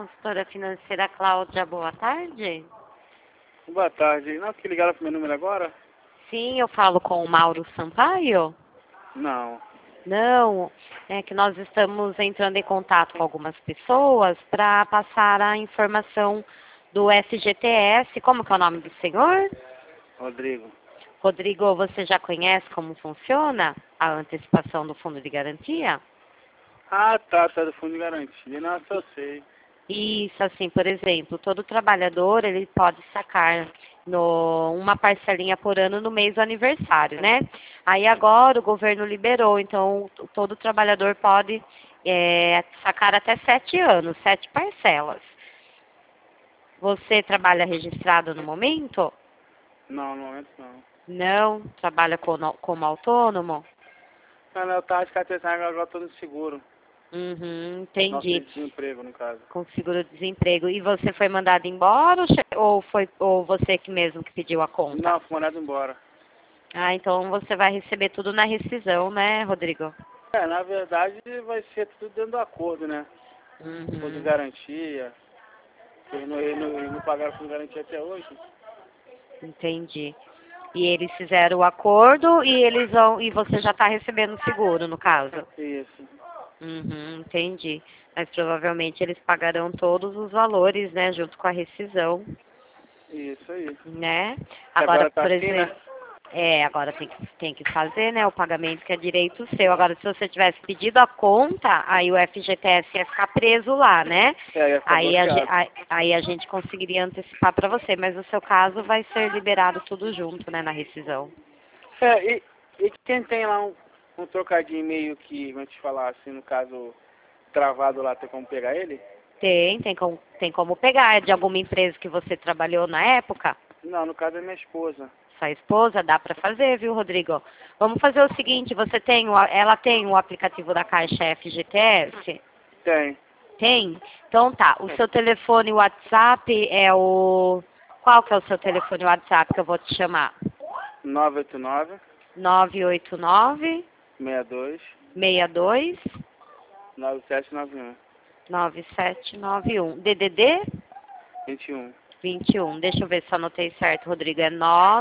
consultora financeira Cláudia, boa tarde. Boa tarde. Não, que ligaram pro meu número agora? Sim, eu falo com o Mauro Sampaio? Não. Não, é que nós estamos entrando em contato com algumas pessoas para passar a informação do FGTS. Como que é o nome do senhor? Rodrigo. Rodrigo, você já conhece como funciona a antecipação do fundo de garantia? Ah, tá do fundo de garantia. Nossa, eu sei. Isso, assim, por exemplo, todo trabalhador, ele pode sacar uma parcelinha por ano no mês do aniversário, né? Aí agora o governo liberou, então todo trabalhador pode sacar até 7 anos, 7 parcelas. Você trabalha registrado no momento? Não, no momento não. Não? Trabalha como autônomo? Não, eu tava de carteira, agora eu tô no seguro. Uhum, Nosso entendi. desemprego, no caso. Com seguro-desemprego. E você foi mandado embora ou você que mesmo que pediu a conta? Não, fui mandado embora. Ah, então você vai receber tudo na rescisão, né, Rodrigo? Na verdade vai ser tudo dentro do acordo, né? Fundo de Uhum, garantia. Eles não pagaram fundo de garantia até hoje. entendi. E eles fizeram o acordo e você já está recebendo o seguro, no caso? Isso. Uhum, entendi. Mas provavelmente eles pagarão todos os valores, né, junto com a rescisão, Isso aí. né? Que Agora, agora tá por assim, exemplo, né? agora tem que fazer, né, o pagamento que é direito seu. Agora, se você tivesse pedido a conta, aí o FGTS ia ficar preso lá, né? Ia ficar bloqueado. Aí a gente conseguiria antecipar para você, mas no seu caso vai ser liberado tudo junto, né, na rescisão. E quem tem lá um trocadinho meio que, vamos te falar assim, no caso, travado lá, tem como pegar ele? Tem como pegar. É de alguma empresa que você trabalhou na época? Não, no caso é minha esposa. Sua esposa, dá para fazer, viu, Rodrigo? Vamos fazer o seguinte, ela tem o aplicativo da Caixa FGTS? Tem. Tem? Então tá, o seu telefone WhatsApp é o... Qual que é o seu telefone WhatsApp que eu vou te chamar? 989 989 62 62 9791 9791. DDD 21. 21. Deixa eu ver se eu anotei certo, Rodrigo. É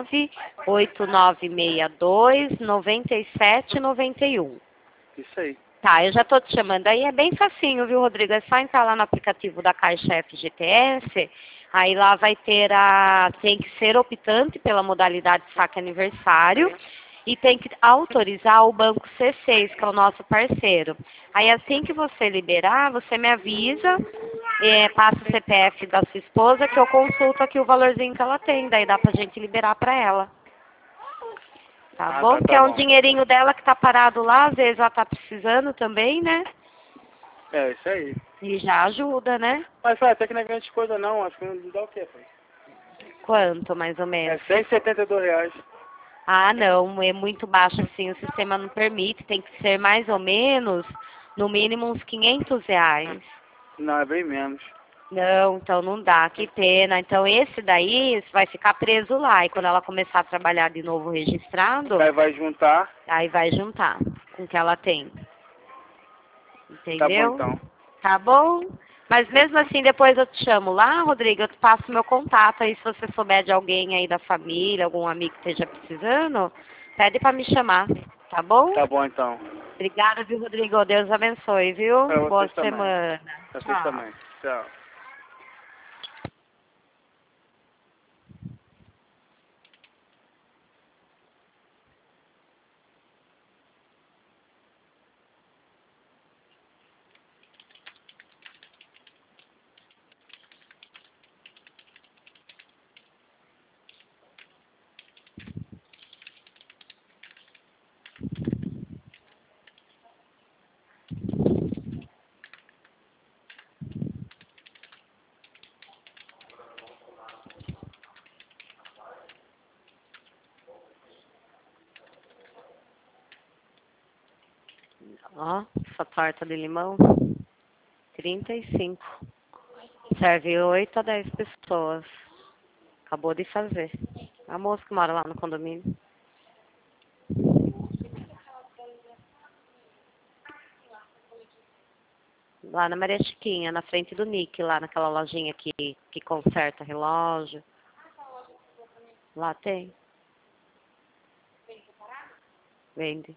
98962 9791. Isso aí. Tá, eu já tô te chamando aí, é bem facinho, viu, Rodrigo? É só entrar lá no aplicativo da Caixa FGTS, aí lá vai ter tem que ser optante pela modalidade saque aniversário e tem que autorizar o Banco C6, que é o nosso parceiro. Aí assim que você liberar, você me avisa, passa o CPF da sua esposa que eu consulto aqui o valorzinho que ela tem, daí dá pra gente liberar pra ela. Tá bom? Porque Tá é um bom. dinheirinho dela que tá parado lá, às vezes ela tá precisando também, né? É, isso aí. E já ajuda, né? Mas, pai, até que não é grande coisa não, acho que não dá o quê, pai? Quanto, mais ou É menos? R$ 172. Ah, não, é muito baixo assim, o sistema não permite, tem que ser mais ou menos, no mínimo uns R$ 500. Não, é bem menos. Não, então não dá, que pena. Então esse daí vai ficar preso lá, e quando ela começar a trabalhar de novo registrado, Aí vai juntar. aí vai juntar com o que ela tem. Tá bom, Entendeu? então. Tá bom? Mas mesmo assim, depois eu te chamo lá, Rodrigo, eu te passo meu contato aí, se você souber de alguém aí da família, algum amigo que esteja precisando, pede pra me chamar, tá bom? Tá bom, então. Obrigada, viu, Rodrigo? Deus abençoe, viu? Pra Boa vocês também. semana. Pra vocês Tchau. também. Tchau. Ó, essa torta de limão, 35. Serve 8 a 10 pessoas. Acabou de fazer. A moça que mora lá no condomínio. Lá na Maria Chiquinha, na frente do Nick, lá naquela lojinha que conserta relógio. Lá tem. Vende.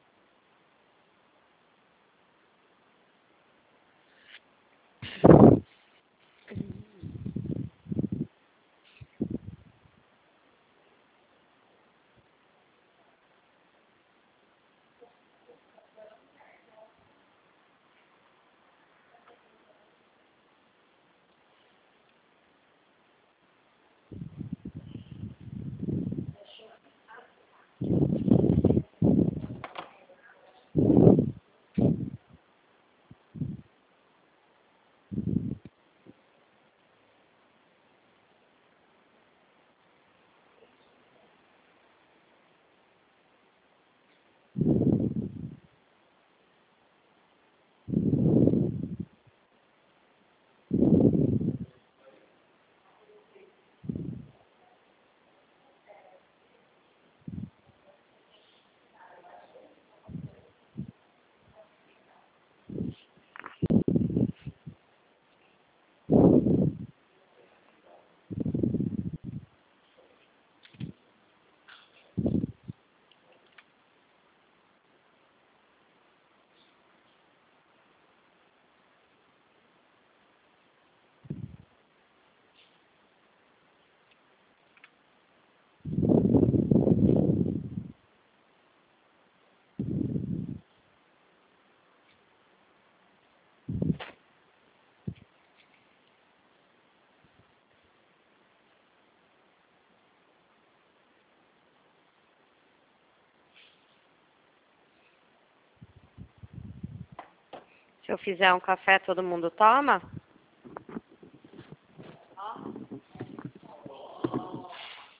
Se eu fizer um café, todo mundo toma?